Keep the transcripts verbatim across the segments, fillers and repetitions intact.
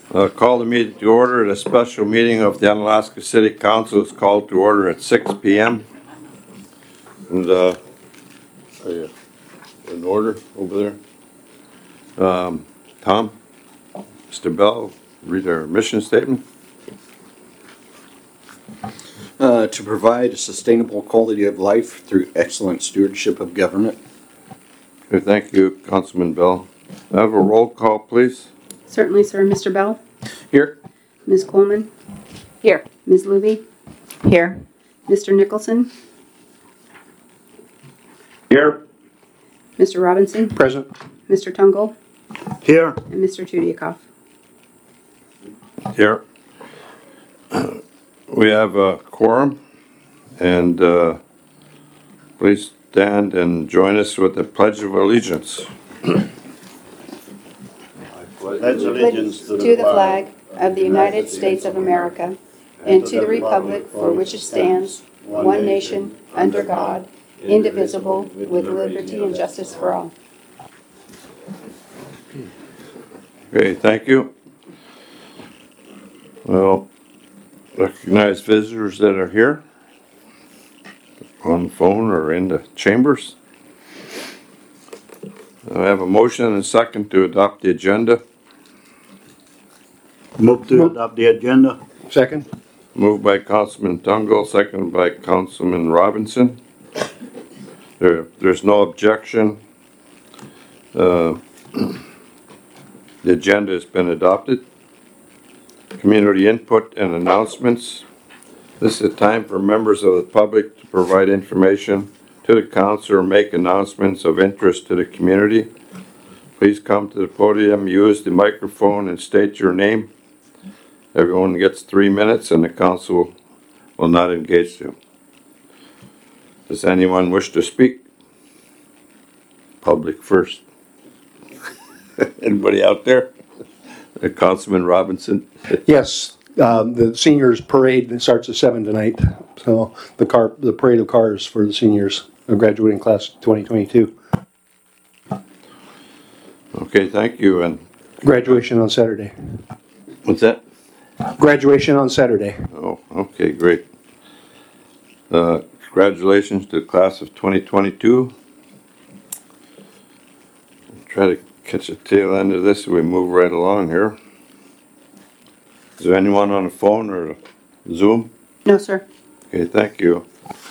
Uh, call the meeting to order. The special meeting of the Onalaska City Council is called to order at six p m And, uh, are you in order over there? Um, Tom, Mister Bell, read our mission statement. Uh, to provide a sustainable quality of life through excellent stewardship of government. Okay, thank you, Councilman Bell. Have a roll call, please. Certainly, sir. Mister Bell? Here. Miz Coleman? Here. Miz Luby? Here. Mister Nicholson? Here. Mister Robinson? Present. Mister Tungle? Here. And Mister Tudiakoff. Here. We have a quorum, and uh, please stand and join us with the Pledge of Allegiance. Pledge allegiance to the flag of the United States of America and to the republic for which it stands, one nation, under God, indivisible, with liberty and justice for all. Okay, thank you. Well, recognize visitors that are here on the phone or in the chambers. I have a motion and a second to adopt the agenda. Move to adopt the agenda. Second. Moved by Councilman Tungle, seconded by Councilman Robinson. There, there's no objection. Uh, the agenda has been adopted. Community input and announcements. This is a time for members of the public to provide information to the council or make announcements of interest to the community. Please come to the podium, use the microphone, and state your name. Everyone gets three minutes and the council will not engage you. Does anyone wish to speak? Public first. Anybody out there? Councilman Robinson? Yes, um, the seniors parade starts at seven tonight. So the car, the parade of cars for the seniors, the graduating class twenty twenty-two. Okay, thank you. And Graduation on Saturday. what's that? Graduation on Saturday. Oh, okay, great. Uh, congratulations to the class of twenty twenty-two. Try to catch the tail end of this as we move right along here. Is there anyone on the phone or Zoom? No, sir. Okay, thank you.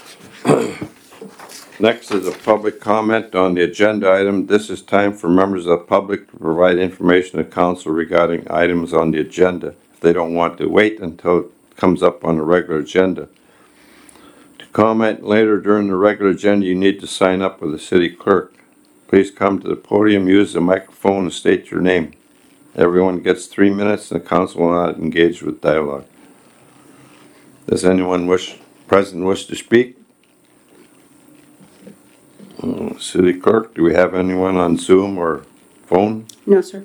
Next is a public comment on the agenda item. This is time for members of the public to provide information to council regarding items on the agenda if they don't want to wait until it comes up on the regular agenda. To comment later during the regular agenda, you need to sign up with the city clerk. Please come to the podium, use the microphone, and state your name. Everyone gets three minutes and the council will not engage with dialogue. Does anyone wish, present wish to speak? Uh, City clerk, do we have anyone on Zoom or phone? No, sir.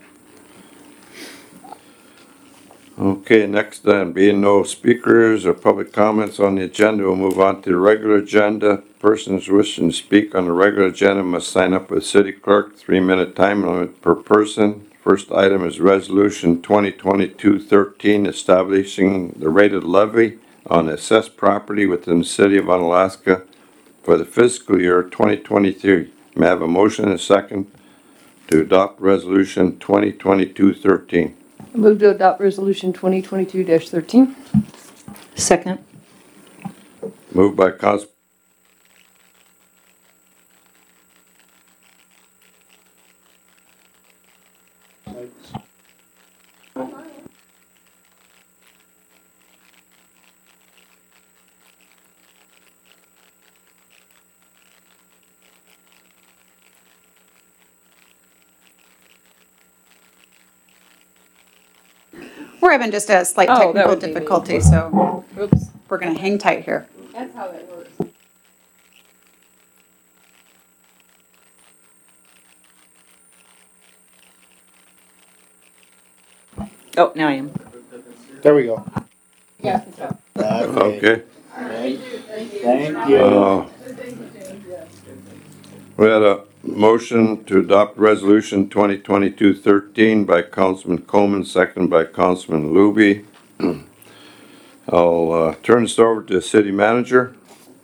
Okay, next then, being no speakers or public comments on the agenda, we'll move on to the regular agenda. Persons wishing to speak on the regular agenda must sign up with city clerk, three minute time limit per person. First item is resolution twenty twenty-two thirteen establishing the rated levy on assessed property within the city of Onalaska for the fiscal year twenty twenty-three. May I have a motion and a second to adopt resolution twenty twenty-two thirteen? I move to adopt resolution twenty twenty-two dash thirteen. Second. Moved by Council. We're having just a slight Oh, that technical would be difficulty, so Oops. we're going to hang tight here. That's how that works. Oh, now I am. There we go. Yeah. Okay. Thank you. Uh, We had a motion to adopt resolution twenty twenty-two thirteen by Councilman Coleman, second by Councilman Luby. I'll uh, turn this over to the city manager.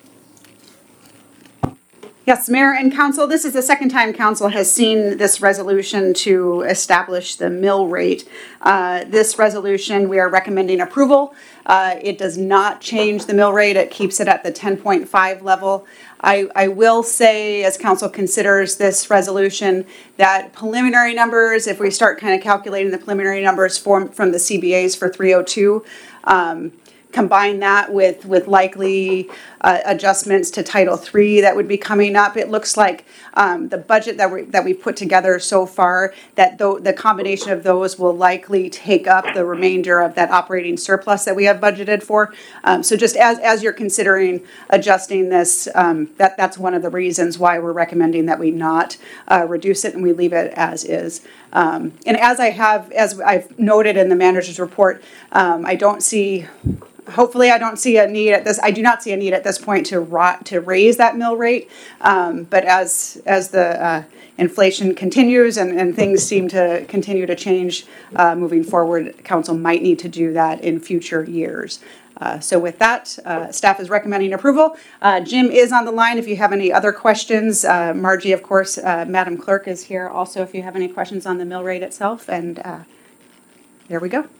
Yes, Mayor and Council, this is the second time Council has seen this resolution to establish the mill rate. Uh, this resolution, we are recommending approval. Uh, it does not change the mill rate. It keeps it at the ten point five level. I, I will say, as Council considers this resolution, that preliminary numbers, if we start kind of calculating the preliminary numbers from, from the C B As for three oh two, um, combine that with, with likely uh, adjustments to Title three that would be coming up. It looks like um, the budget that we that we put together so far, that th- the combination of those will likely take up the remainder of that operating surplus that we have budgeted for. Um, so just as, as you're considering adjusting this, um, that, that's one of the reasons why we're recommending that we not uh, reduce it and we leave it as is. Um, and as I have, as I've noted in the manager's report, um, I don't see Hopefully, I don't see a need at this. I do not see a need at this point to rot, to raise that mill rate. Um, but as as the uh, inflation continues and, and things seem to continue to change uh, moving forward, council might need to do that in future years. Uh, so with that, uh, staff is recommending approval. Uh, Jim is on the line if you have any other questions. Uh, Margie, of course, uh, Madam Clerk is here also if you have any questions on the mill rate itself. And uh, there we go.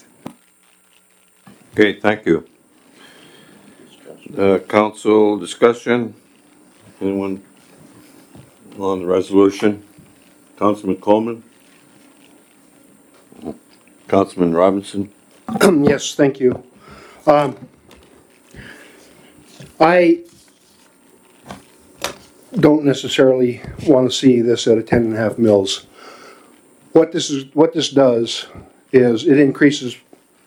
Okay, thank you. Uh, council discussion? Anyone on the resolution? Councilman Coleman? Councilman Robinson? Yes, thank you. Um, I don't necessarily want to see this at a ten and a half mils. What this is, what this does is it increases.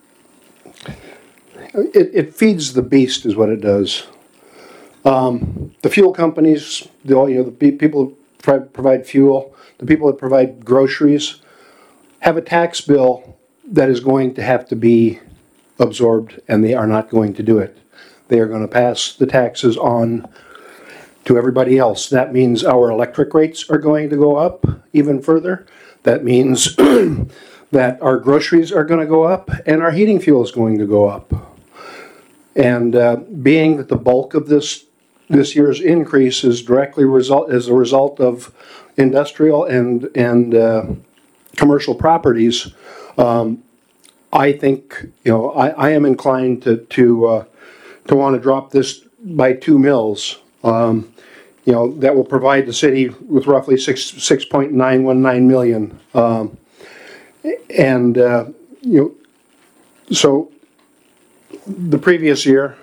It, it feeds the beast, is what it does. Um, the fuel companies, the you know the pe- people who try, provide fuel, the people that provide groceries, have a tax bill that is going to have to be absorbed, and they are not going to do it. They are going to pass the taxes on to everybody else. That means our electric rates are going to go up even further. That means that our groceries are going to go up, and our heating fuel is going to go up. And uh, being that the bulk of this this year's increase is directly result as a result of industrial and and uh, commercial properties, um, I think you know I, I am inclined to to uh, to want to drop this by two mils. Um, you know that will provide the city with roughly six six point nine one nine million, um, and uh, you know so. The previous year,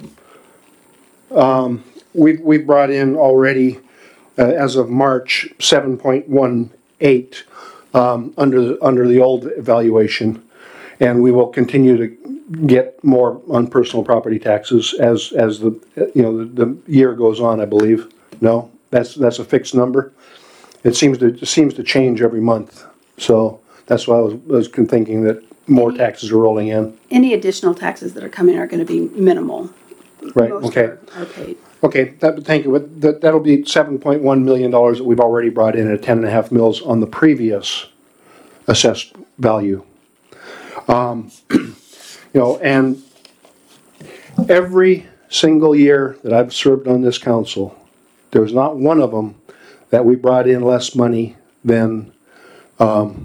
um, we we brought in already, uh, as of March, seven point one eight um, under the, under the old evaluation, and we will continue to get more on personal property taxes as as the you know the, the year goes on. I believe no, that's that's a fixed number. It seems to it seems to change every month, so that's why I was was thinking that more taxes are rolling in. Any additional taxes that are coming are going to be minimal. Right, Most okay. are- Are paid. Okay, that, thank you. But that, that'll be seven point one million dollars that we've already brought in at ten and a half mils on the previous assessed value. Um, you know, and every single year that I've served on this council, there's not one of them that we brought in less money than um,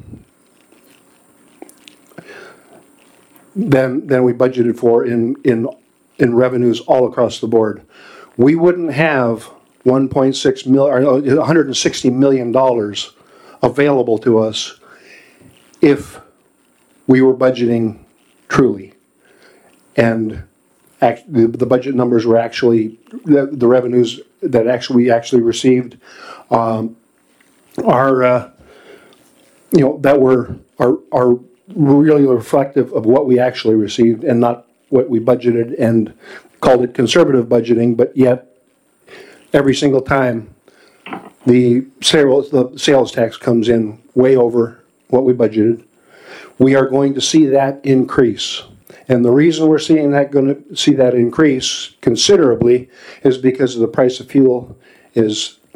than than we budgeted for in in in revenues all across the board. We wouldn't have one point six mil or one hundred sixty million dollars available to us if we were budgeting truly, and act, the, the budget numbers were actually the, the revenues that actually we actually received um, are uh, you know that were are are really reflective of what we actually received and not what we budgeted and called it conservative budgeting, but yet every single time the sales the sales tax comes in way over what we budgeted. We are going to see that increase. And the reason we're seeing that going to see that increase considerably is because the price of fuel is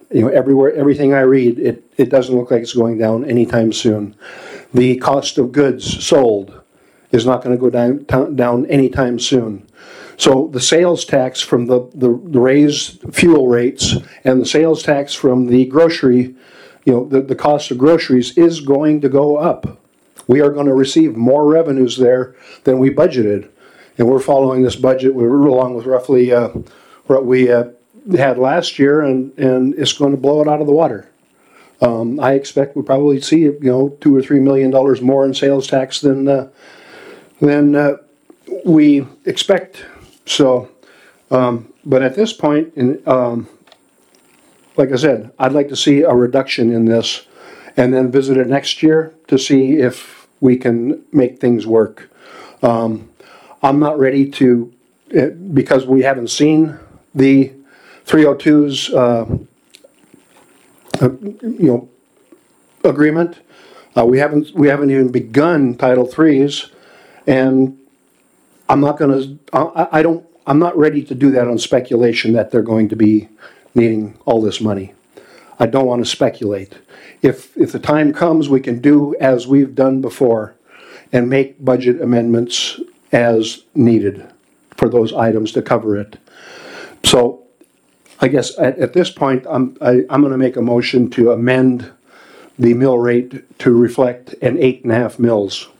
you know, everywhere, everything I read, it, it doesn't look like it's going down anytime soon. The cost of goods sold is not going to go down, down down anytime soon. So the sales tax from the, the, the raised fuel rates and the sales tax from the grocery, you know, the, the cost of groceries is going to go up. We are going to receive more revenues there than we budgeted. And we're following this budget, we're along with roughly uh, what we uh, had last year, and, and it's going to blow it out of the water. Um, I expect we'll probably see, you know, two or three million dollars more in sales tax than uh, than uh, we expect. So, um, but at this point, in, um, like I said, I'd like to see a reduction in this, and then visit it next year to see if we can make things work. Um, I'm not ready to, uh, because we haven't seen the three oh twos, uh, uh, you know, agreement. Uh, we haven't we haven't even begun Title threes, and I'm not going to. I, I don't. I'm not ready to do that on speculation that they're going to be needing all this money. I don't want to speculate. If if the time comes, we can do as we've done before, and make budget amendments as needed for those items to cover it. So I guess at, at this point, I'm, I, I'm going to make a motion to amend the mill rate to reflect an eight and a half mills.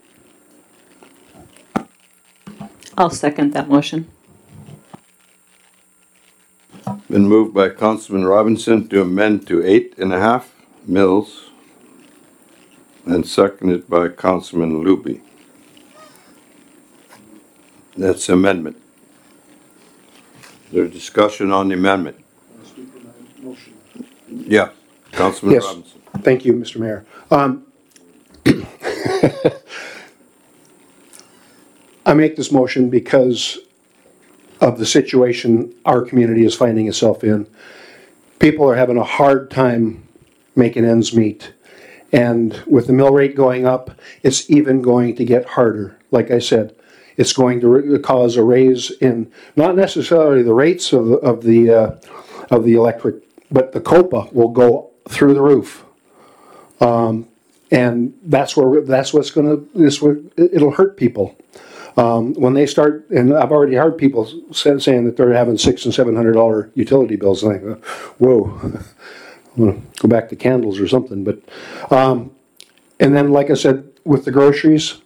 I'll second that motion. Been moved by Councilman Robinson to amend to eight and a half mills, and seconded by Councilman Luby. That's amendment. Is there discussion on the amendment? Yeah, Councilman Yes. Robinson. Thank you, Mister Mayor. Um, I make this motion because of the situation our community is finding itself in. People are having a hard time making ends meet. And with the mill rate going up, it's even going to get harder. Like I said, it's going to re- cause a raise in not necessarily the rates of the of the, uh, of the electric, but the COPA will go through the roof. Um, and that's where that's what's going to this will, it'll hurt people. Um, when they start, and I've already heard people say, saying that they're having six and seven hundred dollar utility bills. And I go, whoa, I'm gonna go back to candles or something. But, um, and then, like I said, with the groceries,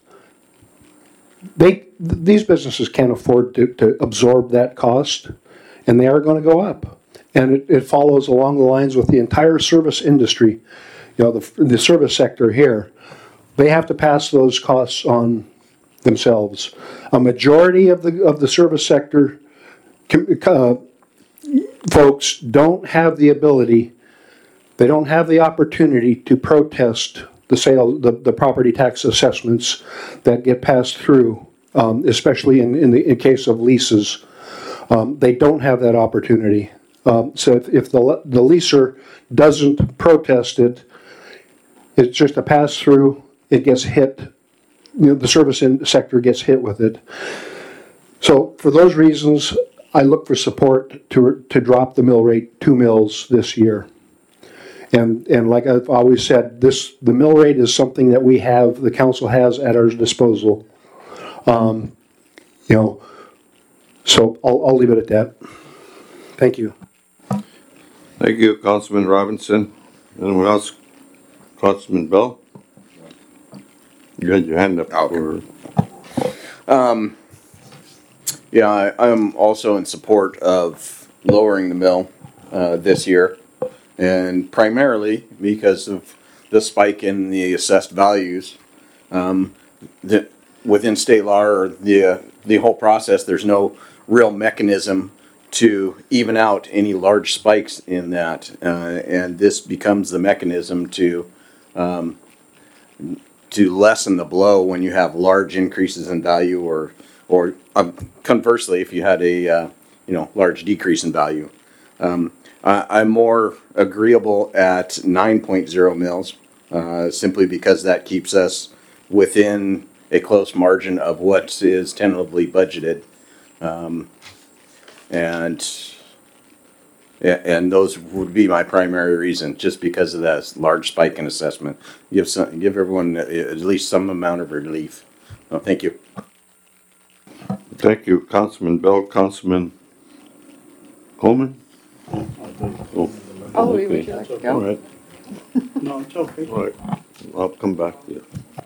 they th- these businesses can't afford to, to absorb that cost, and they are going to go up. And it, it follows along the lines with the entire service industry. You know, the the service sector here, they have to pass those costs on themselves. A majority of the of the service sector uh, folks don't have the ability, they don't have the opportunity to protest the sale, the, the property tax assessments that get passed through, um, especially in, in the in case of leases. Um, they don't have that opportunity. Um, so if, if the the leaser doesn't protest it, it's just a pass through. It gets hit. You know, the service in sector gets hit with it. So for those reasons, I look for support to to drop the mill rate two mills this year. And and like I've always said, this the mill rate is something that we have, the council has at our disposal. Um, you know, so I'll I'll leave it at that. Thank you. Thank you, Councilman Robinson. Anyone else? Councilman Bell? You had your hand up. Okay. For... Um, yeah, I, I'm also in support of lowering the mill uh, this year, and primarily because of the spike in the assessed values. Um, the, within state law or the uh, the whole process, there's no real mechanism to even out any large spikes in that, uh, and this becomes the mechanism to um, to lessen the blow when you have large increases in value, or or um, conversely, if you had a uh, you know large decrease in value. Um, I, I'm more agreeable at nine point oh mils, uh, simply because that keeps us within a close margin of what is tentatively budgeted. Um, and A- And those would be my primary reason, just because of that large spike in assessment. Give some, give everyone at at least some amount of relief. Oh, thank you. Thank you, Councilman Bell. Councilman Coleman? Oh, Oh, would okay. you like to All go? right, No, it's okay. all right. I'll come back to you.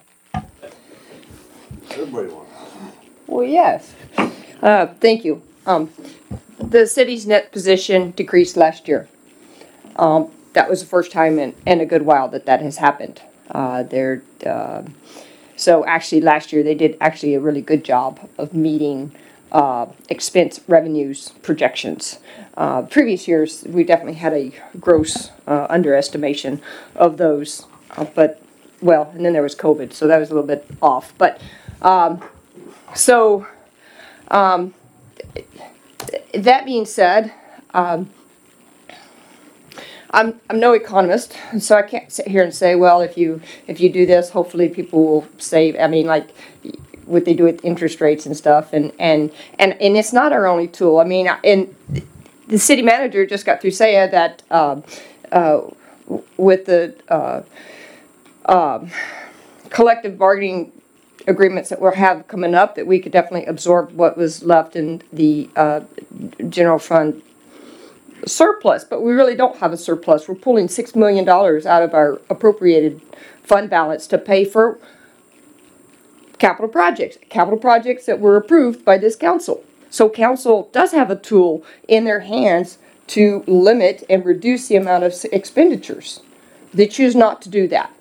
Well, yes. Uh, thank you. Um, the city's net position decreased last year. Um, that was the first time in, in a good while that that has happened. Uh, they're, uh, so actually last year they did actually a really good job of meeting uh, expense revenues projections. Uh, previous years, we definitely had a gross uh, underestimation of those, uh, but, well, and then there was COVID, so that was a little bit off. But, um, so, um, that being said, um, I'm, I'm no economist, so I can't sit here and say, well, if you, if you do this, hopefully people will save. I mean, like, what they do with interest rates and stuff, and, and, and, and it's not our only tool. I mean, and the city manager just got through saying that, um, uh, with the, uh, um, collective bargaining agreements that we'll have coming up, that we could definitely absorb what was left in the, uh, general fund surplus, but we really don't have a surplus. We're pulling six million dollars out of our appropriated fund balance to pay for capital projects, capital projects that were approved by this council. So council does have a tool in their hands to limit and reduce the amount of expenditures. They choose not to do that.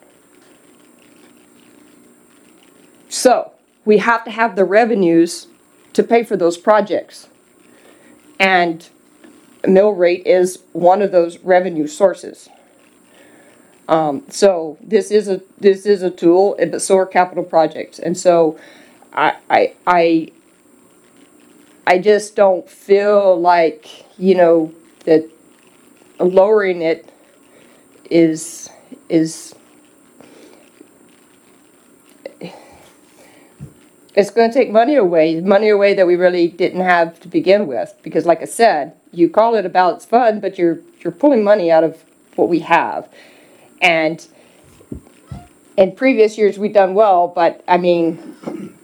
So we have to have the revenues to pay for those projects. And mill rate is one of those revenue sources. Um, so this is a this is a tool, but so are capital projects. And so I I I I just don't feel like, you know, that lowering it is is it's going to take money away, money away that we really didn't have to begin with. Because, like I said, you call it a balanced fund, but you're you're pulling money out of what we have. And in previous years, we've done well, but I mean,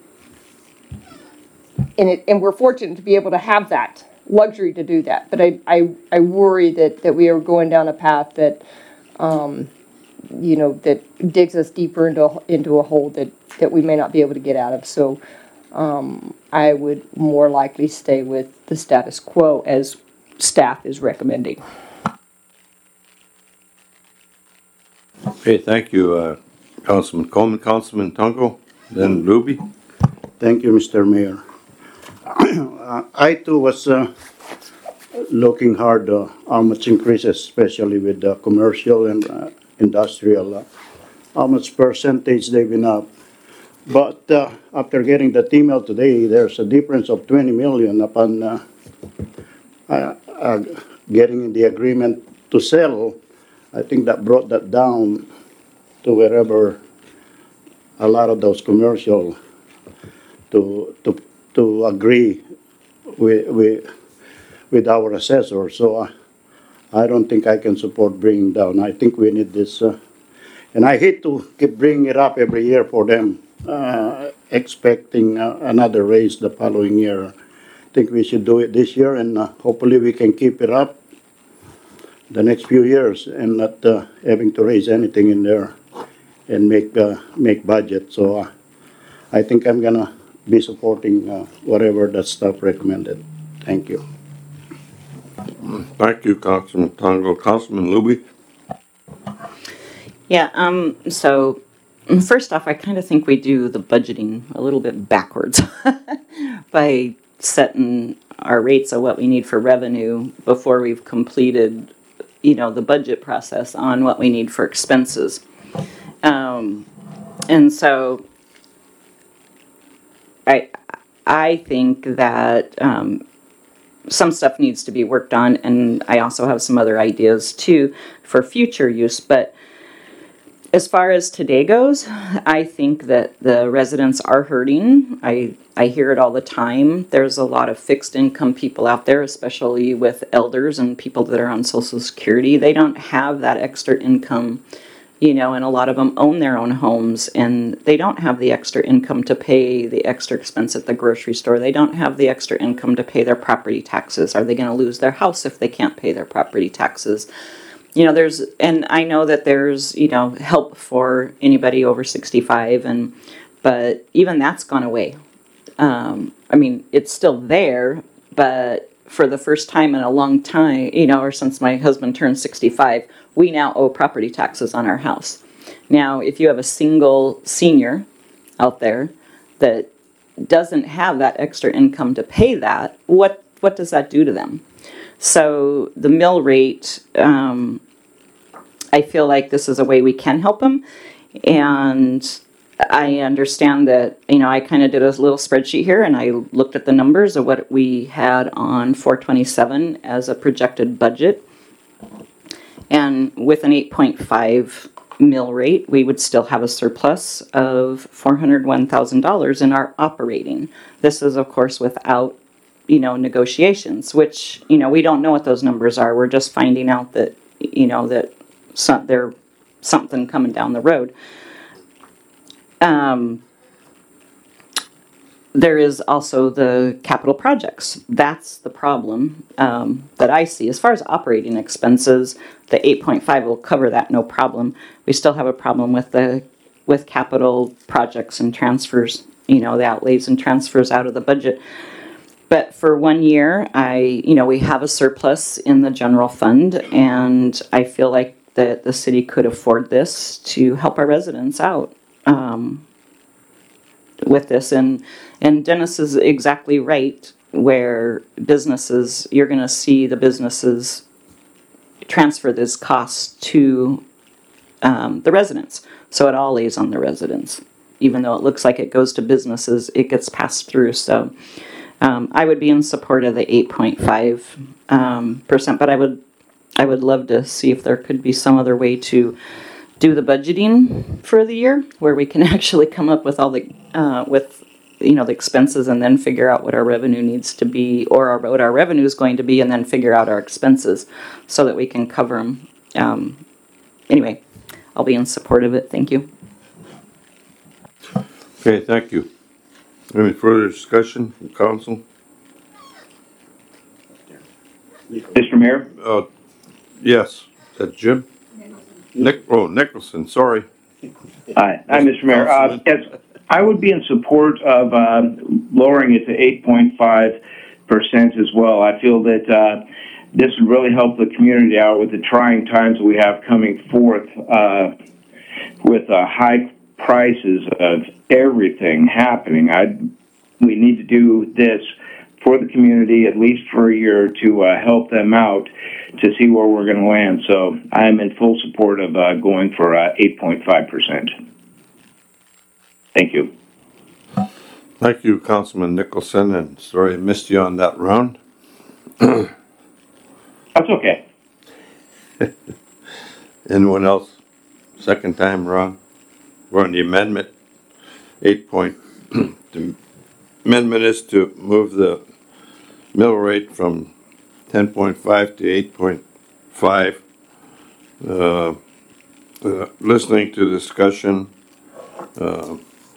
and it, and we're fortunate to be able to have that luxury to do that. But I I, I worry that that we are going down a path that, um, you know, that digs us deeper into into a hole that that we may not be able to get out of. So um, I would more likely stay with the status quo as staff is recommending. Okay, thank you, uh, Councilman Coleman. Councilman Tungo, then Ruby. Thank you, Mister Mayor. Uh, I too was uh, looking hard uh, how much increases, especially with the commercial and uh, industrial, uh, how much percentage they've been up. But uh, after getting that email today, there's a difference of twenty million upon uh, uh, uh, getting the agreement to sell. I think that brought that down to wherever a lot of those commercial to to to agree with with, with our assessor. So uh, I don't think I can support bringing down. I think we need this, uh, and I hate to keep bringing it up every year for them, uh, expecting uh, another raise the following year. I think we should do it this year, and uh, hopefully we can keep it up the next few years and not uh, having to raise anything in there and make uh, make budget. So uh, I think I'm gonna be supporting uh, whatever that staff recommended. Thank you. Thank you, Councilman Tungo. Councilman Luby. Yeah, um, so first off, I kind of think we do the budgeting a little bit backwards by setting our rates of what we need for revenue before we've completed, you know, the budget process on what we need for expenses. Um, and so I, I think that, um, some stuff needs to be worked on, and I also have some other ideas too for future use, but as far as today goes, I think that the residents are hurting. I, I hear it all the time. There's a lot of fixed income people out there, especially with elders and people that are on Social Security. They don't have that extra income, you know, and a lot of them own their own homes, and they don't have the extra income to pay the extra expense at the grocery store. They don't have the extra income to pay their property taxes. Are they going to lose their house if they can't pay their property taxes? You know, there's, and I know that there's, you know, help for anybody over sixty-five, and, but even that's gone away. Um, I mean, it's still there, but for the first time in a long time, you know, or since my husband turned sixty-five, we now owe property taxes on our house. Now, if you have a single senior out there that doesn't have that extra income to pay that, what, what does that do to them? So the mill rate, um, I feel like this is a way we can help them. And I understand that, you know, I kind of did a little spreadsheet here, and I looked at the numbers of what we had on four twenty-seven as a projected budget. And with an eight point five mill rate, we would still have a surplus of four hundred one thousand dollars in our operating. This is, of course, without, you know, negotiations, which, you know, we don't know what those numbers are. We're just finding out that, you know, that some, there's something coming down the road. Um, there is also the capital projects. That's the problem um, that I see. As far as operating expenses, the eight point five will cover that, no problem. We still have a problem with the with capital projects and transfers, you know, the outlays and transfers out of the budget. But for one year, I, you know, we have a surplus in the general fund, and I feel like that the city could afford this to help our residents out um, with this. And and Dennis is exactly right, where businesses, you're going to see the businesses transfer this cost to um, the residents. So it all lays on the residents. Even though it looks like it goes to businesses, it gets passed through. So Um, I would be in support of the eight point five um, percent, but I would, I would love to see if there could be some other way to do the budgeting for the year, where we can actually come up with all the, uh, with, you know, the expenses, and then figure out what our revenue needs to be, or our, what our revenue is going to be, and then figure out our expenses so that we can cover them. Um, anyway, I'll be in support of it. Thank you. Okay, thank you. Any further discussion from council? Mister Mayor? Uh, yes, is that Jim? Nick, oh, Nicholson, sorry. Hi, hi, Mister Mayor. Uh, yes, I would be in support of uh, lowering it to eight point five percent as well. I feel that uh, this would really help the community out with the trying times we have coming forth uh, with uh, high prices of everything happening. I we need to do this for the community, at least for a year, to uh, help them out to see where we're going to land. So I'm in full support of uh, going for uh, eight point five percent. Thank you. Thank you, Councilman Nicholson, and sorry I missed you on that round. That's okay. Anyone else? Second time around? We're on the amendment. Eight point. The amendment is to move the mill rate from ten point five to eight point five. Uh, uh, listening to discussion, uh,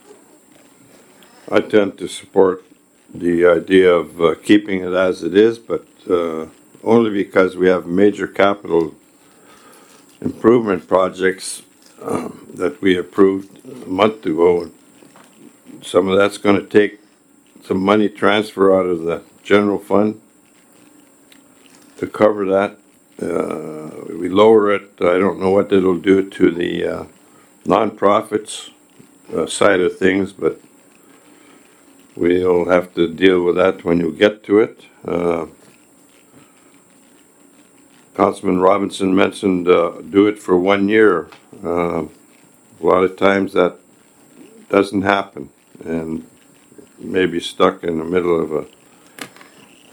I tend to support the idea of uh, keeping it as it is, but uh, only because we have major capital improvement projects um, that we approved a month ago. Some of that's going to take some money transfer out of the general fund to cover that. Uh, we lower it, I don't know what it'll do to the uh, nonprofits uh, side of things, but we'll have to deal with that when you get to it. Uh, Councilman Robinson mentioned uh, do it for one year. Uh, a lot of times that doesn't happen, and maybe stuck in the middle of a,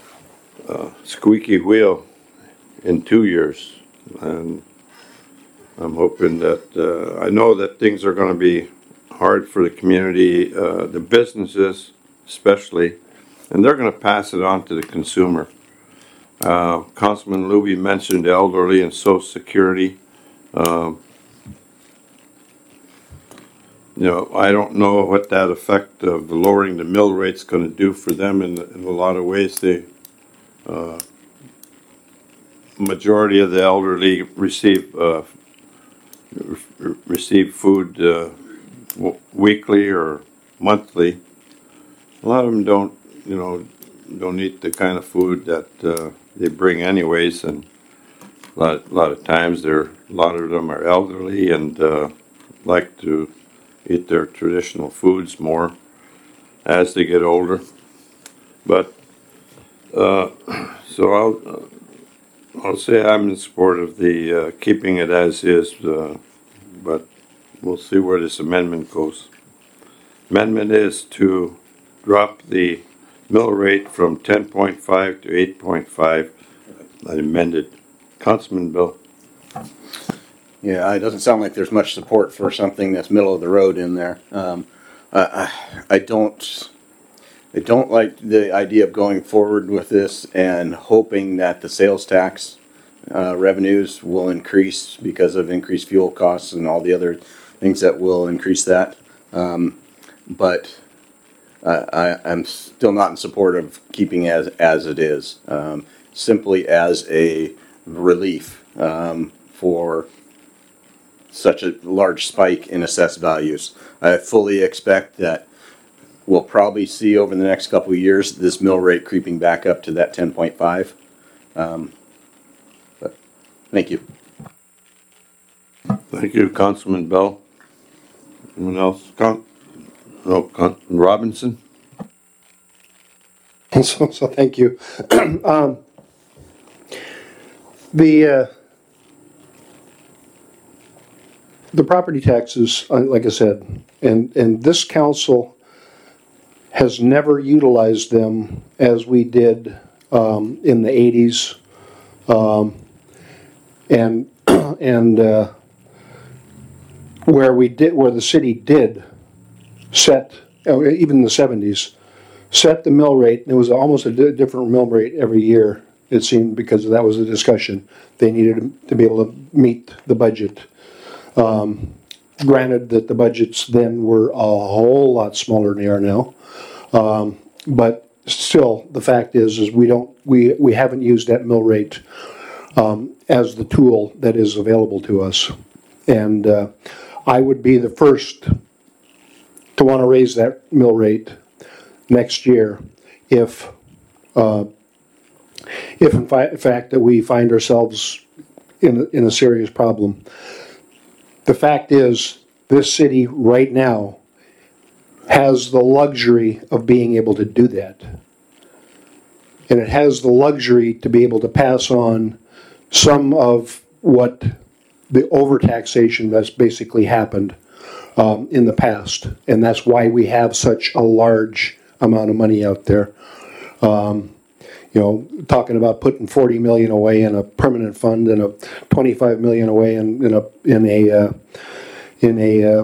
a squeaky wheel in two years. And I'm hoping that, uh, I know that things are gonna be hard for the community, uh, the businesses especially, and they're gonna pass it on to the consumer. Uh, Councilman Luby mentioned elderly and social security. Um, You know, I don't know what that effect of lowering the mill rate's gonna do for them in, in a lot of ways. They, uh, majority of the elderly receive, uh, re- receive food, uh, w- weekly or monthly. A lot of them don't, you know, don't eat the kind of food that, uh, they bring anyways, and a lot, a lot of times they're, a lot of them are elderly and, uh, like to eat their traditional foods more as they get older. But, uh, so I'll, uh, I'll say I'm in support of the, uh, keeping it as is, uh, but we'll see where this amendment goes. Amendment is to drop the mill rate from ten point five to eight point five, amended. Councilman Bill. Yeah, it doesn't sound like there's much support for something that's middle of the road in there. Um, I, I, I don't, I don't like the idea of going forward with this and hoping that the sales tax uh, revenues will increase because of increased fuel costs and all the other things that will increase that. Um, but I, I, I'm still not in support of keeping it as as it is, um, simply as a relief um, for such a large spike in assessed values. I fully expect that we'll probably see over the next couple of years this mill rate creeping back up to that ten point five. Um, but thank you. Thank you, Councilman Bell. Anyone else? Con- no, Con- Robinson? So, so thank you. um, the uh, the property taxes, uh, like I said, and and this council has never utilized them as we did um, in the eighties, um, and and uh, where we did, where the city did set, uh, even in the seventies, set the mill rate. It was almost a di- different mill rate every year, it seemed, because that was a discussion. They needed to be able to meet the budget. Um, granted that the budgets then were a whole lot smaller than they are now. Um, but still, the fact is, is we don't, we, we haven't used that mill rate um, as the tool that is available to us. And uh, I would be the first to want to raise that mill rate next year if, uh, if in fi- fact that we find ourselves in a, in a serious problem. The fact is, this city right now has the luxury of being able to do that. And it has the luxury to be able to pass on some of what the overtaxation that's basically happened um, in the past. And that's why we have such a large amount of money out there. Um, you know, talking about putting forty million away in a permanent fund and a twenty-five million away in, in a in a uh, in a uh,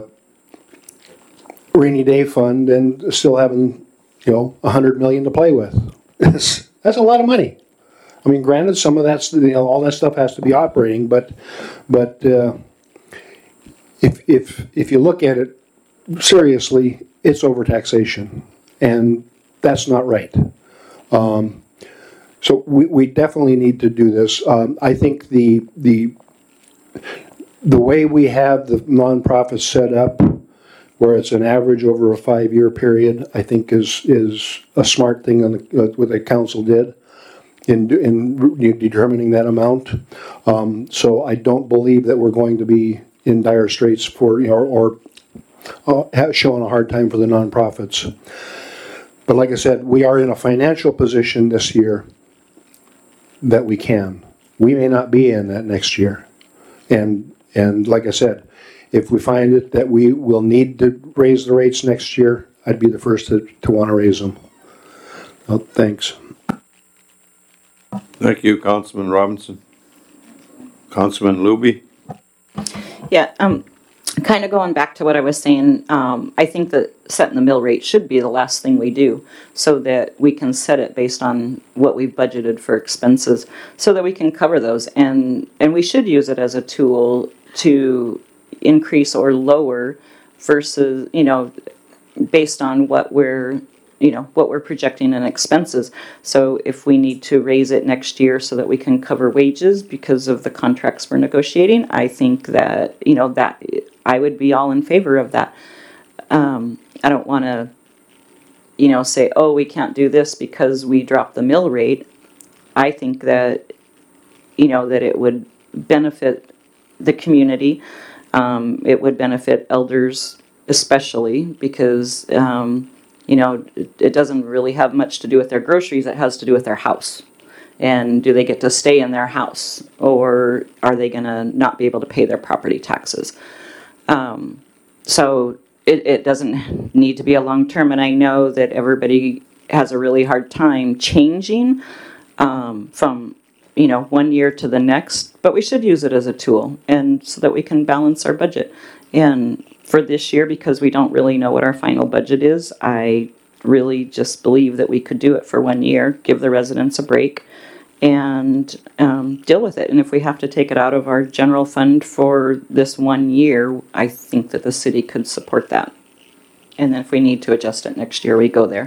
rainy day fund, and still having, you know, a hundred million to play with. That's, that's a lot of money. I mean, granted, some of that's, you know, all that stuff has to be operating, but but uh, if if if you look at it seriously, it's overtaxation, and that's not right. Um, So we, we definitely need to do this. Um, I think the the the way we have the nonprofits set up, where it's an average over a five-year period, I think is is a smart thing on the, uh, what the council did in in determining that amount. Um, so I don't believe that we're going to be in dire straits for, you know, or uh, showing a hard time for the nonprofits. But like I said, we are in a financial position this year that we can. We may not be in that next year. And and like I said, if we find it that we will need to raise the rates next year, I'd be the first to, to want to raise them. Well, thanks. Thank you, Councilman Robinson. Councilman Luby? Yeah, um, kind of going back to what I was saying, um, I think that setting the mill rate should be the last thing we do, so that we can set it based on what we've budgeted for expenses, so that we can cover those, and, and we should use it as a tool to increase or lower versus, you know, based on what we're, you know, what we're projecting in expenses. So if we need to raise it next year so that we can cover wages because of the contracts we're negotiating, I think that, you know, that I would be all in favor of that. Um, I don't want to, you know, say, oh, we can't do this because we dropped the mill rate. I think that, you know, that it would benefit the community. Um, it would benefit elders especially because, um, you know, it, it doesn't really have much to do with their groceries. It has to do with their house. And do they get to stay in their house, or are they going to not be able to pay their property taxes? Um, so it, it doesn't need to be a long term. And I know that everybody has a really hard time changing um, from, you know, one year to the next, but we should use it as a tool, and so that we can balance our budget. And for this year, because we don't really know what our final budget is, I really just believe that we could do it for one year, give the residents a break, and um, deal with it. And if we have to take it out of our general fund for this one year, I think that the city could support that. And then if we need to adjust it next year, we go there.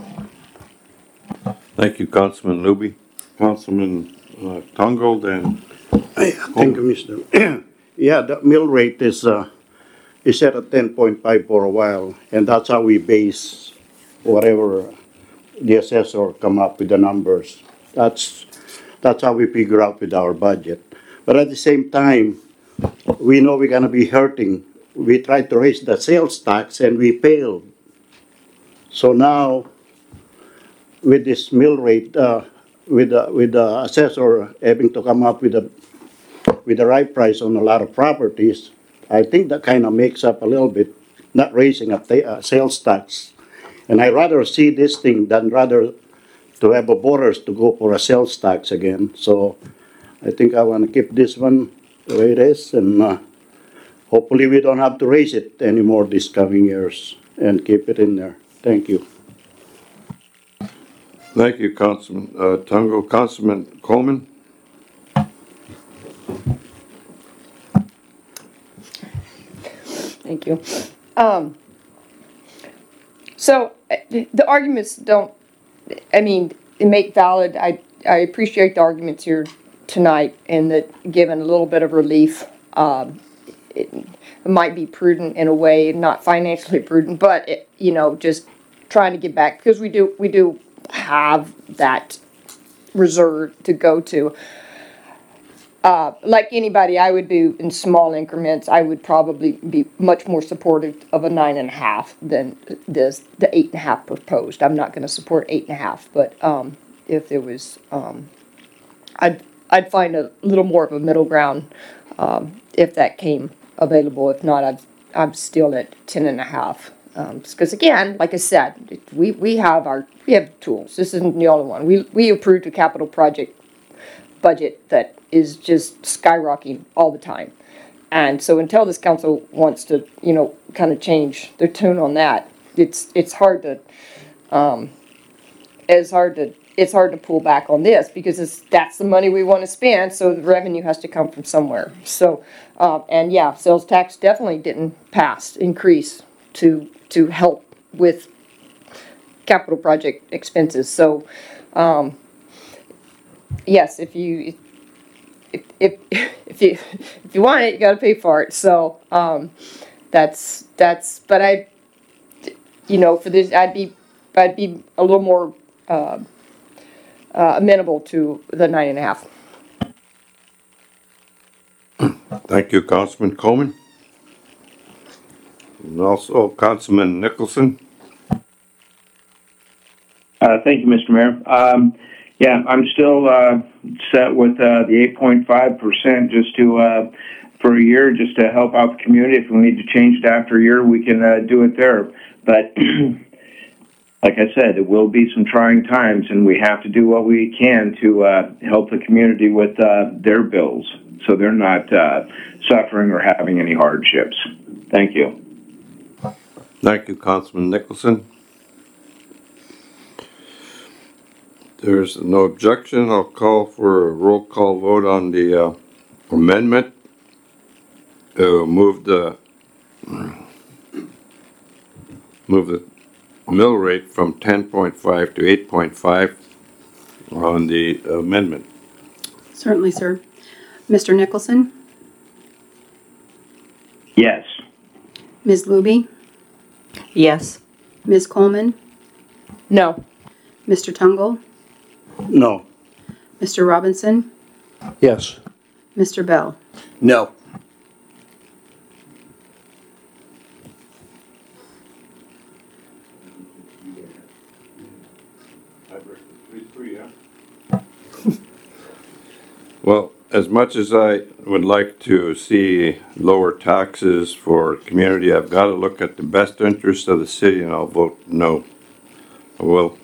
Thank you, Councilman Luby. Councilman uh, Tongold and Thank you, Mister Yeah, the mill rate is, uh, is set at ten point five for a while, and that's how we base whatever the assessor come up with the numbers. That's, that's how we figure out with our budget. But at the same time, we know we're gonna be hurting. We tried to raise the sales tax and we failed. So now, with this mill rate, uh, with the, with the assessor having to come up with a with the right price on a lot of properties, I think that kind of makes up a little bit, not raising a uh, sales tax. And I rather see this thing than rather to have a voters to go for a sales tax again. So I think I want to keep this one the way it is, and uh, hopefully we don't have to raise it anymore this coming years, and keep it in there. Thank you. thank you, Councilman uh, Tongo. Councilman Coleman. Thank you. Um, so uh, the arguments don't, I mean, make valid. I, I appreciate the arguments here tonight, and that given a little bit of relief, um, it, it might be prudent in a way, not financially prudent, but it, you know, just trying to get back, because we do we do have that reserve to go to. Uh, like anybody, I would do in small increments. I would probably be much more supportive of a nine and a half than this the eight and a half proposed. I'm not going to support eight and a half, but um, if there was, um, I'd I'd find a little more of a middle ground um, if that came available. If not, I'd, I'm still at ten and a half. Because um, again, like I said, we we have our we have tools. This isn't the only one. We we approved a capital project budget that is just skyrocketing all the time. And so until this council wants to, you know, kind of change their tune on that, it's it's hard to um, it's hard to it's hard to pull back on this, because it's, that's the money we want to spend, so the revenue has to come from somewhere. So uh, and yeah, sales tax definitely didn't pass increase to to help with capital project expenses. So um, yes, if you if if if you if you want it, you got to pay for it. So um, that's that's. But I, you know, for this, I'd be I'd be a little more uh, uh, amenable to the nine and a half. Thank you, Councilman Coleman. And also Councilman Nicholson. Uh, thank you, Mister Mayor. Um, yeah, I'm still uh, set with uh, the eight point five percent just to uh, for a year, just to help out the community. If we need to change it after a year, we can uh, do it there. But like I said, it will be some trying times, and we have to do what we can to uh, help the community with uh, their bills so they're not uh, suffering or having any hardships. Thank you. Thank you, Councilman Nicholson. There's no objection. I'll call for a roll call vote on the uh, amendment. Uh, move the move the mill rate from ten point five to eight point five on the amendment. Certainly, sir. Mister Nicholson? Yes. Miz Luby? Yes. Miz Coleman? No. Mister Tungle? No. Mister Robinson? Yes. Mister Bell? No. Well, as much as I would like to see lower taxes for community, I've got to look at the best interest of the city, and I'll vote no. I will.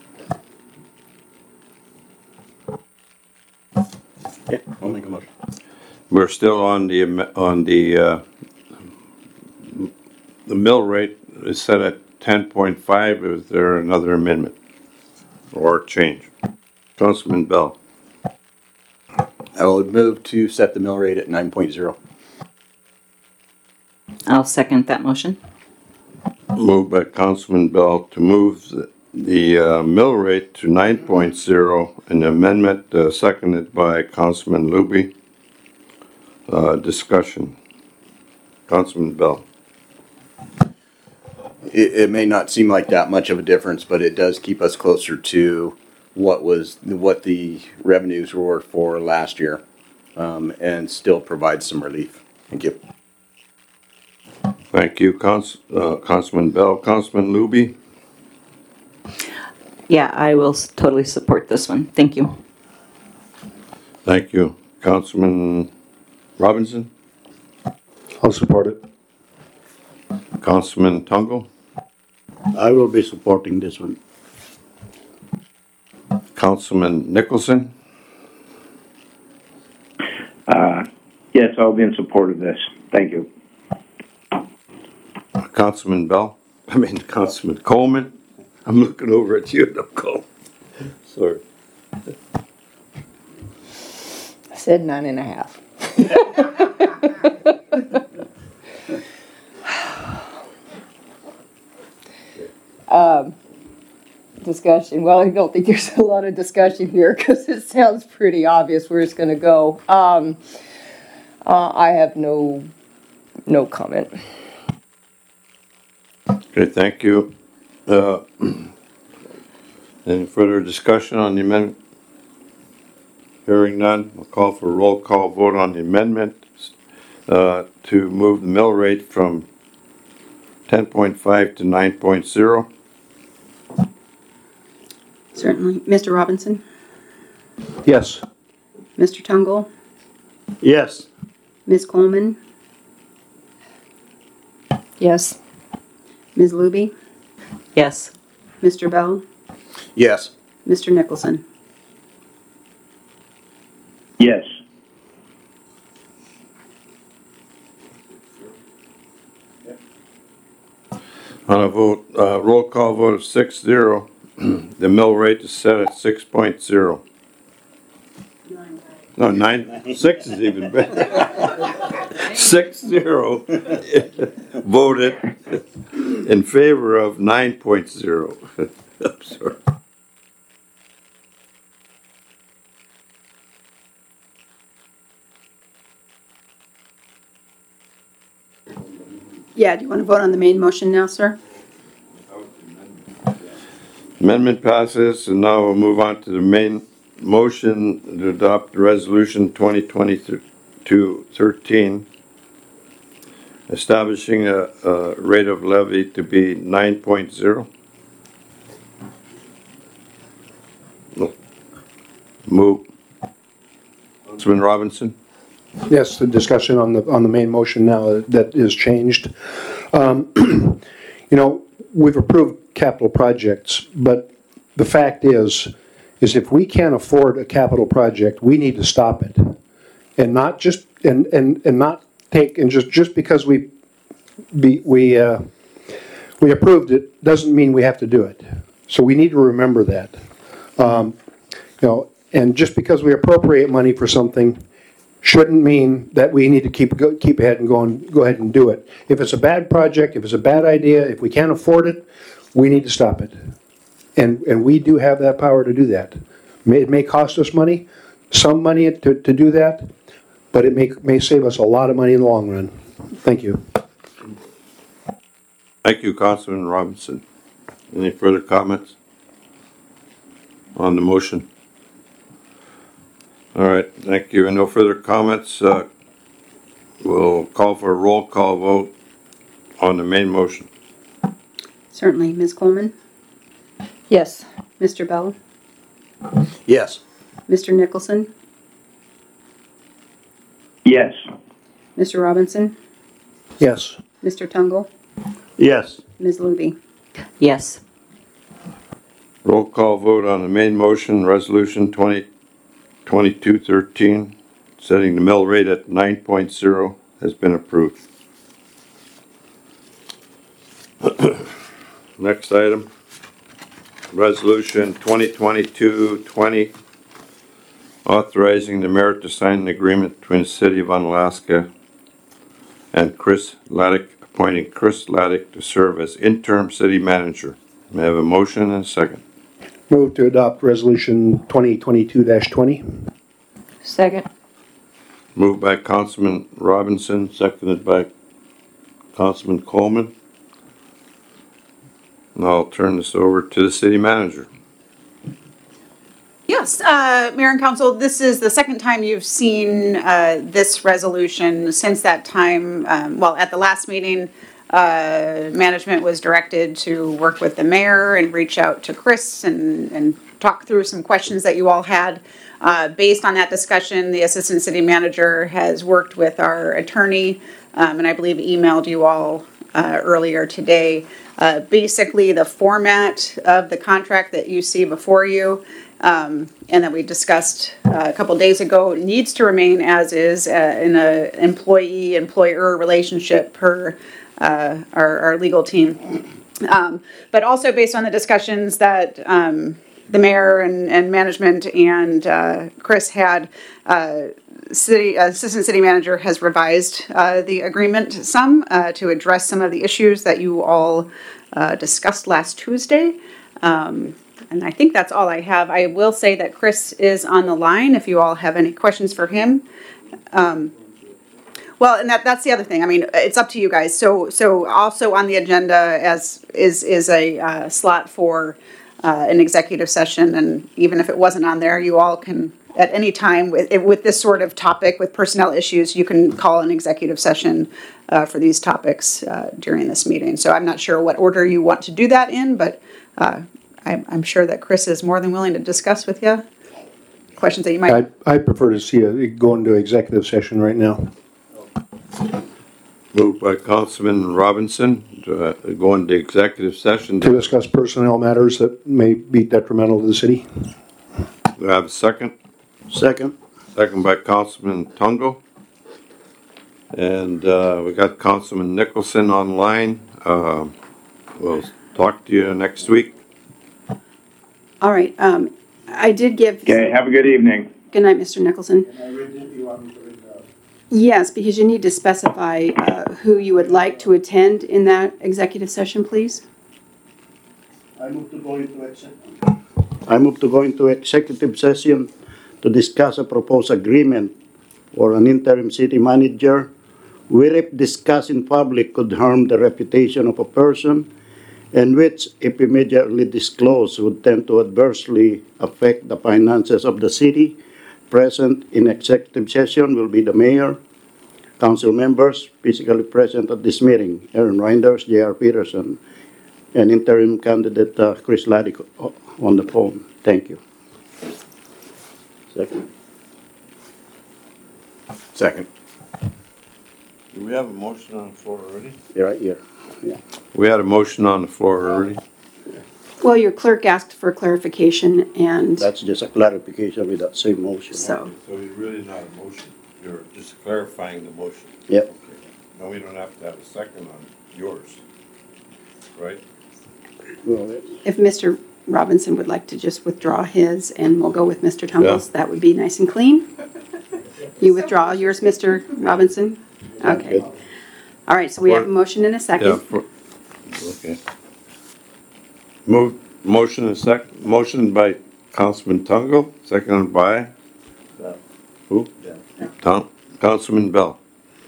Yeah, I'll make a motion. We're still on the, am- on the, uh, the mill rate is set at ten point five. Is there another amendment or change? Councilman Bell. I would move to set the mill rate at nine point zero. I'll second that motion. Moved by Councilman Bell to move the, the uh, mill rate to nine point zero, an amendment uh, seconded by Councilman Luby. Uh, discussion. Councilman Bell. It, it may not seem like that much of a difference, but it does keep us closer to what was what the revenues were for last year, um, and still provides some relief. Thank you. Thank you, Council, uh, Councilman Bell. Councilman Luby. Yeah, I will s- totally support this one. Thank you. Thank you, Councilman Robinson. I'll support it. Councilman Tungle. I will be supporting this one. Councilman Nicholson. Uh, yes, I'll be in support of this. Thank you. Councilman Bell. I mean, Councilman Coleman. I'm looking over at you, don't go. Sorry. I said nine and a half. um, discussion. Well, I don't think there's a lot of discussion here because it sounds pretty obvious where it's going to go. Um, uh, I have no no comment. Okay, thank you. Uh, any further discussion on the amendment? Hearing none, we'll call for a roll call vote on the amendment uh, to move the mill rate from ten point five to nine point zero. Certainly. Mister Robinson? Yes. Mister Tungle? Yes. Miz Coleman? Yes. Miz Luby? Yes. Mister Bell? Yes. Mister Nicholson? Yes. On a vote, uh, roll call vote of six zero, the mill rate is set at six point zero. No, nine, six is even better. Six zero voted in favor of nine point zero. I'm sorry. Yeah, do you want to vote on the main motion now, sir? Amendment passes, and now we'll move on to the main motion to adopt resolution twenty twenty-two thirteen, establishing a, a rate of levy to be nine point zero. No. Move. Councilman Robinson? Yes, the discussion on the, on the main motion now that is changed. Um, You know, we've approved capital projects, but the fact is, is if we can't afford a capital project, we need to stop it. And not just, and, and, and not take, and just, just because we, be, we, uh, we approved it, doesn't mean we have to do it. So we need to remember that. Um, you know, and just because we appropriate money for something shouldn't mean that we need to keep go, keep ahead and go and go ahead and do it. If it's a bad project, if it's a bad idea, if we can't afford it, we need to stop it. And and we do have that power to do that. May, it may cost us money, some money to, to do that, but it may may save us a lot of money in the long run. Thank you. Thank you, Councilman Robinson. Any further comments on the motion? All right, thank you. And no further comments. Uh, we'll call for a roll call vote on the main motion. Certainly. Miz Coleman? Yes. Mister Bell? Yes. Mister Nicholson? Yes. Mister Robinson? Yes. Mister Tungle? Yes. Miz Luby? Yes. Roll call vote on the main motion, resolution twenty twenty-two thirteen, setting the mill rate at nine point zero has been approved. Next item, resolution twenty twenty-two twenty, authorizing the mayor to sign an agreement between the city of Unalaska and Chris Laddick, appointing Chris Laddick to serve as interim city manager. May I have a motion and a second? Move to adopt resolution twenty twenty-two dash twenty. Second. Moved by Councilman Robinson, seconded by Councilman Coleman. And I'll turn this over to the city manager. Yes, uh, Mayor and Council, this is the second time you've seen uh, this resolution. Since that time, um, well, at the last meeting, uh, management was directed to work with the mayor and reach out to Chris and, and talk through some questions that you all had. Uh, based on that discussion, the assistant city manager has worked with our attorney, um, and I believe emailed you all uh, earlier today. Uh, basically, the format of the contract that you see before you um, and that we discussed uh, a couple days ago needs to remain as is uh, in an employee-employer relationship per uh, our, our legal team. Um, but also based on the discussions that um, the mayor and, and management and uh, Chris had, uh, city uh, assistant city manager has revised uh, the agreement some uh, to address some of the issues that you all uh, discussed last Tuesday. Um, and I think that's all I have. I will say that Chris is on the line if you all have any questions for him. Um, Well, and that, that's the other thing. I mean, it's up to you guys. So, so also on the agenda as is is a uh, slot for uh, an executive session, and even if it wasn't on there, you all can at any time with with this sort of topic with personnel issues, you can call an executive session uh, for these topics uh, during this meeting. So I'm not sure what order you want to do that in, but uh, I'm, I'm sure that Chris is more than willing to discuss with you questions that you might. I I prefer to see it go into executive session right now. Moved by Councilman Robinson to uh, go into executive session. To discuss personnel matters that may be detrimental to the city. Do I have a second? Second. Second by Councilman Tungo. And uh, we got Councilman Nicholson online. Uh, we'll talk to you next week. All right. Um, I did give. Okay, have a good evening. Good night, Mister Nicholson. Yes, because you need to specify uh, who you would like to attend in that executive session, please. I move to go into executive. I move to go into executive session to discuss a proposed agreement for an interim city manager, where if discussed in public could harm the reputation of a person, and which, if immediately disclosed, would tend to adversely affect the finances of the city. Present in executive session will be the mayor, council members physically present at this meeting, Aaron Reinders, J R Peterson, and interim candidate uh, Chris Laddick on the phone. Thank you. Second. Second. Do we have a motion on the floor already? You're right here. We had a motion on the floor already. Well, your clerk asked for clarification, and That's just a clarification with that same motion. so, So it's really not a motion, you're just clarifying the motion. Yep. No, we don't have to have a second on yours, right? Well, if Mister Robinson would like to just withdraw his, and we'll go with Mister Tungle's, that would be nice and clean. You withdraw yours, Mister Robinson? Okay. All right, so we have a motion and a Yeah, second. for, okay. Move, motion and sec, motion by Councilman Tungle, seconded by? Who? Tom, Councilman Bell.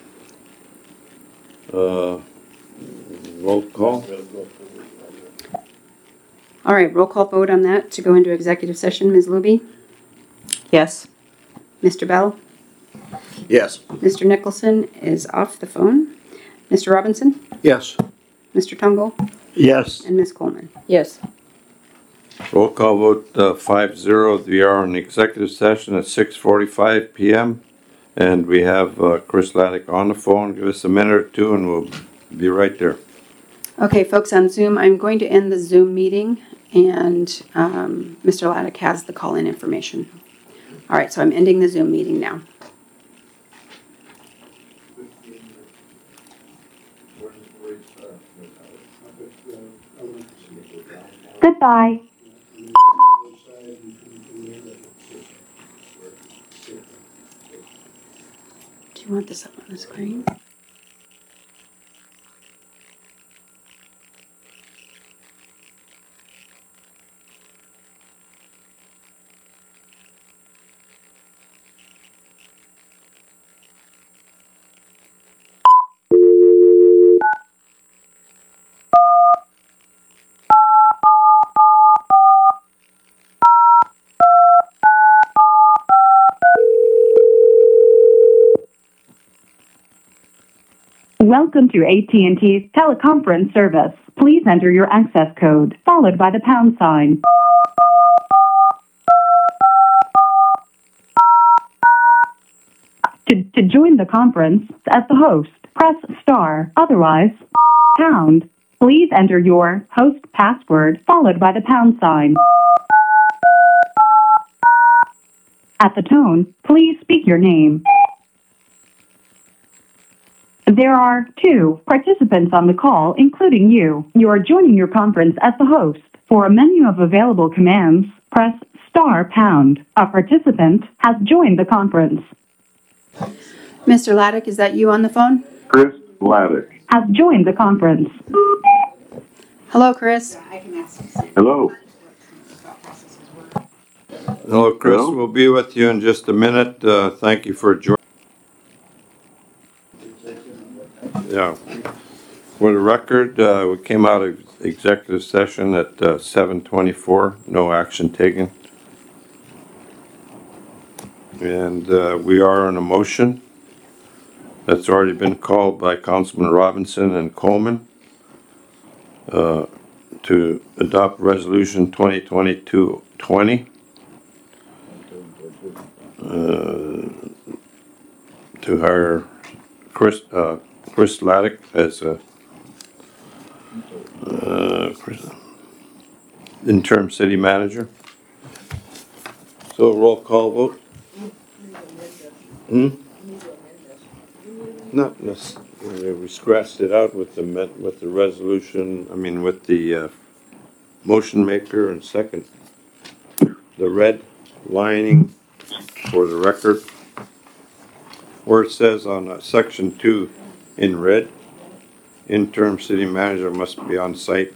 Uh, roll call? All right, roll call vote on that to go into executive session. Miz Luby? Yes. Mister Bell? Yes. Mister Nicholson is off the phone. Mister Robinson? Yes. Mister Tungle? yes. And Miz Coleman? Yes. Roll call vote, uh, five zero. We are in executive session at six forty-five P M. And we have, uh, Chris Laddick on the phone. Give us a minute or two and we'll be right there. Okay, folks on Zoom, I'm going to end the Zoom meeting, and um, Mister Laddick has the call-in information. All right, so I'm ending the Zoom meeting now. Goodbye. Do you want this up on the screen? Welcome to A T and T's teleconference service. Please enter your access code, followed by the pound sign. To, to join the conference as the host, press star, otherwise, pound. Please enter your host password, followed by the pound sign. At the tone, please speak your name. There are two participants on the call, including you. You are joining your conference as the host. For a menu of available commands, press star pound. A participant has joined the conference. Mister Laddick, is that you on the phone? Chris Laddick. Has joined the conference. Hello, Chris. Hello. Hello, Chris. Hello? We'll be with you in just a minute. Uh, thank you for joining. Yeah. For the record, uh, we came out of executive session at uh, seven twenty-four. No action taken. And uh, we are on a motion that's already been called by Councilman Robinson and Coleman uh, to adopt resolution twenty twenty-two twenty. Uh, to hire Chris, uh, Chris Laddick as a uh, Chris, interim city manager. So roll call vote. Hmm? Not necessarily. We scratched it out with the met, with the resolution. I mean, with the uh, motion maker and second. The red lining for the record, where it says on uh, section two in red, interim city manager must be on site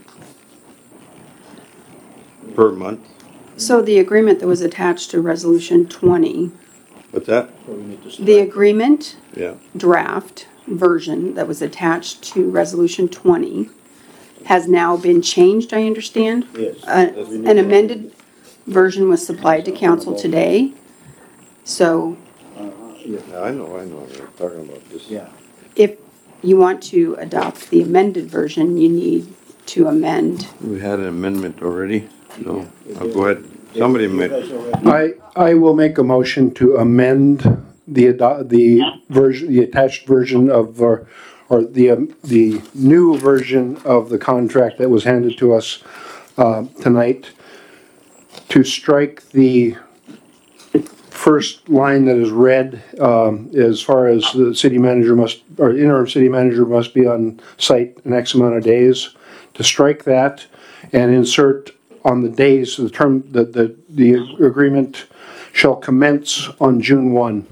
per month. So the agreement that was attached to resolution twenty, What's that? the agreement Yeah. draft version that was attached to resolution twenty has now been changed, I understand? Yes. Uh, An amended version was supplied to council today. So Yeah, I know, I know. We're talking about this. Yeah. if you want to adopt the amended version, you need to amend. We had an amendment already. No, I'll go ahead. Somebody make. I, I will make a motion to amend the, ado- the version, the attached version of our, or the, um, the new version of the contract that was handed to us uh, tonight, to strike the first line that is red, um, as far as the city manager must, or interim city manager must be on site an X amount of days, to strike that and insert on the days, the term, the, the, the agreement shall commence on June first.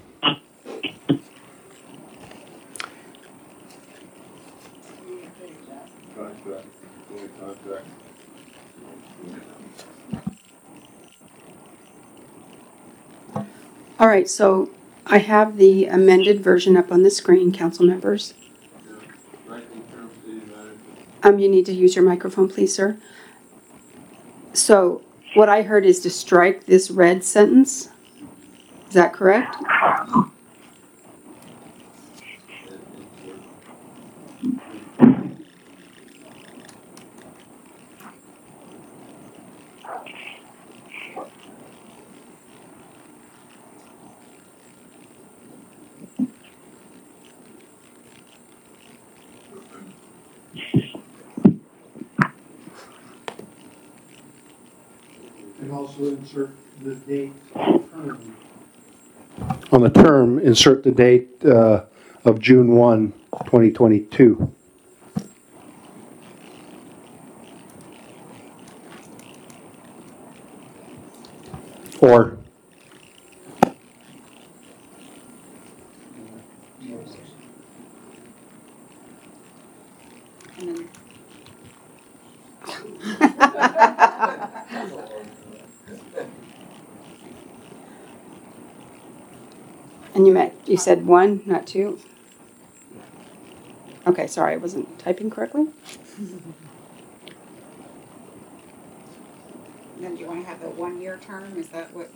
All right, so I have the amended version up on the screen, council members. Um, you need to use your microphone, please, sir. So what I heard is to strike this red sentence. Is that correct? And also insert the date term. On the term, insert the date uh, of June first, twenty twenty-two. Or And you meant, you said one, not two? Okay, sorry, I wasn't typing correctly. Then do you want to have the one-year term? Is that what?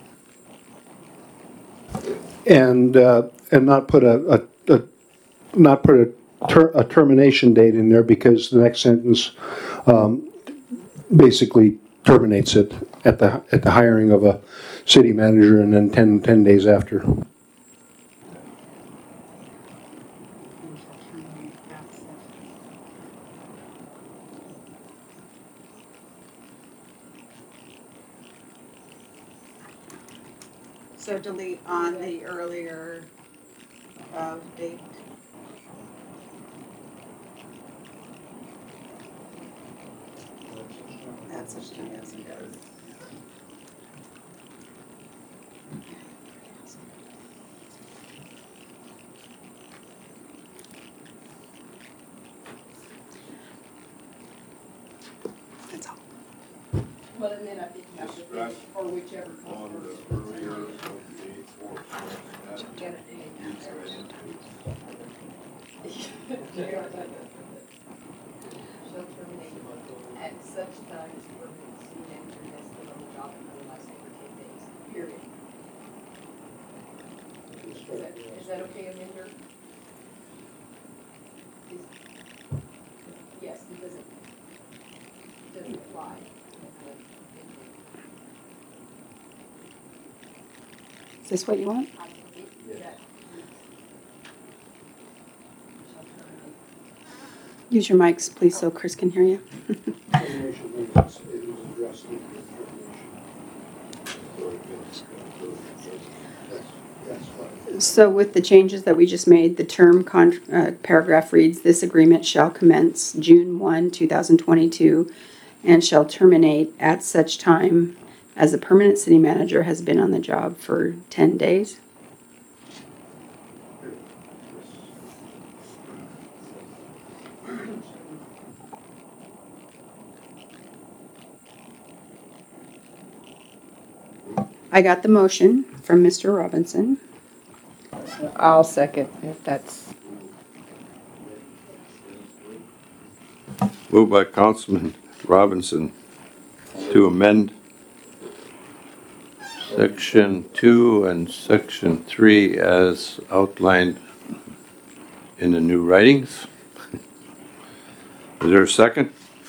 and uh, and not put a, a, a not put a, ter a termination date in there, because the next sentence um, basically terminates it at the at the hiring of a city manager, and then ten, ten days after. So delete on the earlier of date. That's such time as it goes. That's all. Well, and then I think you have to finish, or whichever comes first. Shall terminate at such time as the permanent city manager has been on the job and otherwise over ten days, period. Is that, is that okay, Amender? Is- Yes, it doesn't, it doesn't apply. Is this what you want? Use your mics, please, so Chris can hear you. So with the changes that we just made, the term con uh, paragraph reads, this agreement shall commence June first, two thousand twenty-two, and shall terminate at such time as the permanent city manager has been on the job for ten days. I got the motion from Mister Robinson. I'll second if that's. Moved by Councilman Robinson to amend section two and section three as outlined in the new writings. Is there a second?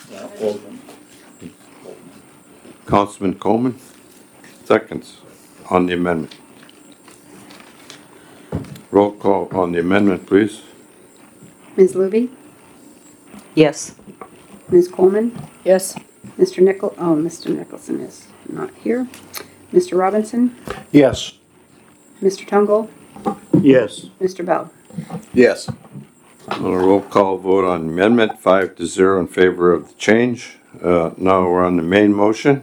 Councilman Coleman, seconds on the amendment. Roll call on the amendment, please. Miz Luby? Yes. Miz Coleman? Yes. Mister Nichol, oh, Mister Nicholson is not here. Mister Robinson? Yes. Mister Tungle? Yes. Mister Bell? Yes. On a roll call vote on amendment, five to zero in favor of the change. Uh, now we're on the main motion.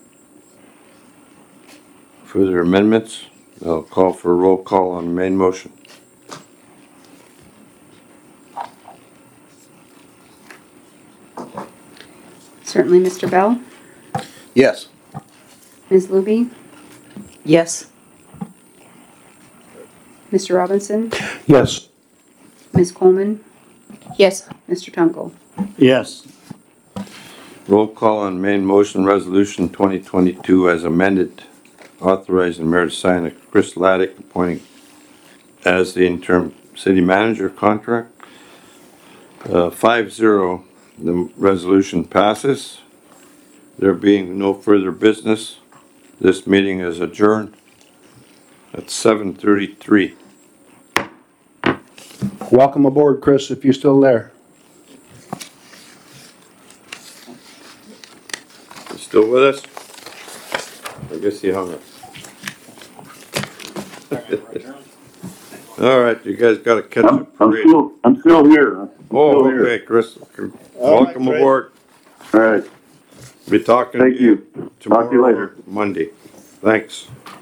Further amendments? I'll call for a roll call on the main motion. Certainly, Mister Bell? Yes. Miz Luby? Yes. Mister Robinson? Yes. Miz Coleman? Yes. Mister Tungle? Yes. Roll call on main motion resolution twenty twenty-two as amended, authorizing the mayor to sign a Chris Laddick appointing as the interim city manager contract. Uh, five zero, the resolution passes. There being no further business, this meeting is adjourned at seven thirty-three. Welcome aboard, Chris, if you're still there. You still with us? I guess he hung up. All right, you guys gotta catch I'm, up. I'm still, I'm still here. I'm Oh, still here. okay, Chris. Welcome great. aboard. All right. Be talking to Thank you. you tomorrow Talk to you later. or Monday. Thanks.